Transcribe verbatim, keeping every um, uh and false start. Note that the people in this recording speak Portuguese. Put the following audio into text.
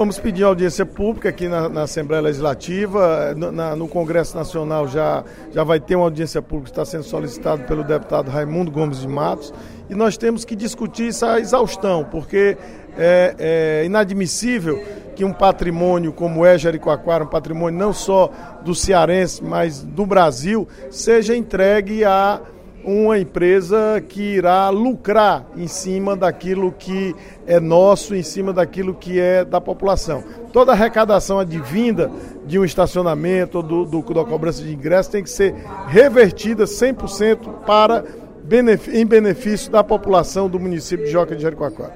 Vamos pedir audiência pública aqui na, na Assembleia Legislativa, no, na, no Congresso Nacional já, já vai ter uma audiência pública que está sendo solicitada pelo deputado Raimundo Gomes de Matos, e nós temos que discutir essa exaustão, porque é, é inadmissível que um patrimônio como é Jericoacoara, um patrimônio não só do cearense, mas do Brasil, seja entregue a uma empresa que irá lucrar em cima daquilo que é nosso, em cima daquilo que é da população. Toda arrecadação advinda de um estacionamento ou do, do, da cobrança de ingresso tem que ser revertida cem por cento para, em benefício da população do município de Joca de Jericoacoara.